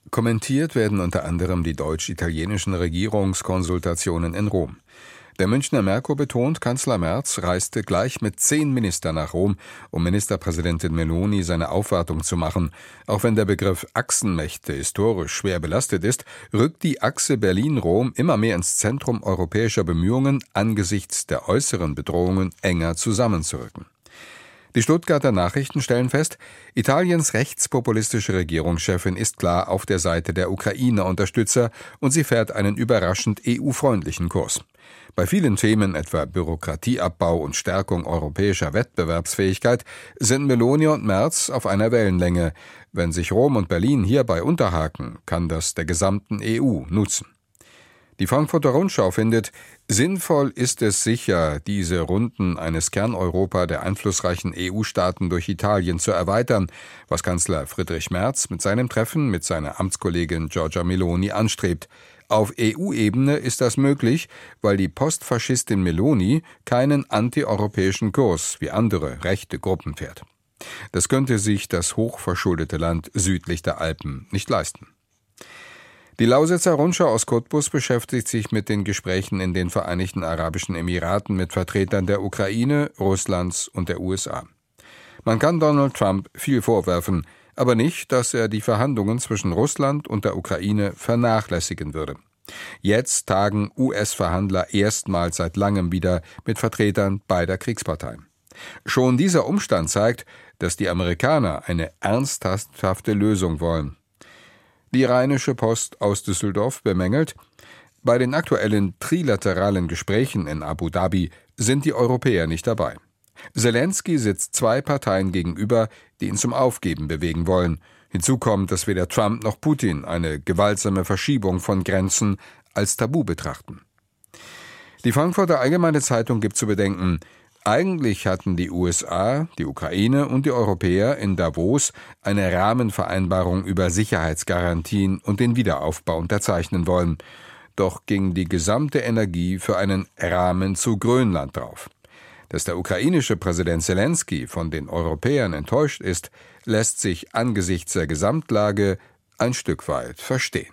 Kommentiert werden unter anderem die deutsch-italienischen Regierungskonsultationen in Rom. Der Münchner Merkur betont, Kanzler Merz reiste gleich mit 10 Ministern nach Rom, um Ministerpräsidentin Meloni seine Aufwartung zu machen. Auch wenn der Begriff Achsenmächte historisch schwer belastet ist, rückt die Achse Berlin-Rom immer mehr ins Zentrum europäischer Bemühungen, angesichts der äußeren Bedrohungen enger zusammenzurücken. Die Stuttgarter Nachrichten stellen fest, Italiens rechtspopulistische Regierungschefin ist klar auf der Seite der Ukraine-Unterstützer und sie fährt einen überraschend EU-freundlichen Kurs. Bei vielen Themen, etwa Bürokratieabbau und Stärkung europäischer Wettbewerbsfähigkeit, sind Meloni und Merz auf einer Wellenlänge. Wenn sich Rom und Berlin hierbei unterhaken, kann das der gesamten EU nutzen. Die Frankfurter Rundschau findet, sinnvoll ist es sicher, diese Runden eines Kerneuropa der einflussreichen EU-Staaten durch Italien zu erweitern, was Kanzler Friedrich Merz mit seinem Treffen mit seiner Amtskollegin Giorgia Meloni anstrebt. Auf EU-Ebene ist das möglich, weil die Postfaschistin Meloni keinen antieuropäischen Kurs wie andere rechte Gruppen fährt. Das könnte sich das hochverschuldete Land südlich der Alpen nicht leisten. Die Lausitzer Rundschau aus Cottbus beschäftigt sich mit den Gesprächen in den Vereinigten Arabischen Emiraten mit Vertretern der Ukraine, Russlands und der USA. Man kann Donald Trump viel vorwerfen, aber nicht, dass er die Verhandlungen zwischen Russland und der Ukraine vernachlässigen würde. Jetzt tagen US-Verhandler erstmals seit langem wieder mit Vertretern beider Kriegsparteien. Schon dieser Umstand zeigt, dass die Amerikaner eine ernsthafte Lösung wollen. Die Rheinische Post aus Düsseldorf bemängelt, bei den aktuellen trilateralen Gesprächen in Abu Dhabi sind die Europäer nicht dabei. Selenskyj sitzt 2 Parteien gegenüber, die ihn zum Aufgeben bewegen wollen. Hinzu kommt, dass weder Trump noch Putin eine gewaltsame Verschiebung von Grenzen als Tabu betrachten. Die Frankfurter Allgemeine Zeitung gibt zu bedenken, eigentlich hatten die USA, die Ukraine und die Europäer in Davos eine Rahmenvereinbarung über Sicherheitsgarantien und den Wiederaufbau unterzeichnen wollen. Doch ging die gesamte Energie für einen Rahmen zu Grönland drauf. Dass der ukrainische Präsident Selenskyj von den Europäern enttäuscht ist, lässt sich angesichts der Gesamtlage ein Stück weit verstehen.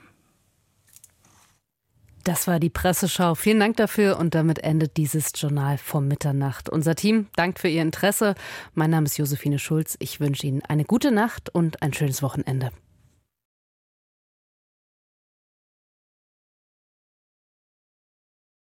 Das war die Presseschau. Vielen Dank dafür und damit endet dieses Journal vor Mitternacht. Unser Team dankt für Ihr Interesse. Mein Name ist Josephine Schulz. Ich wünsche Ihnen eine gute Nacht und ein schönes Wochenende.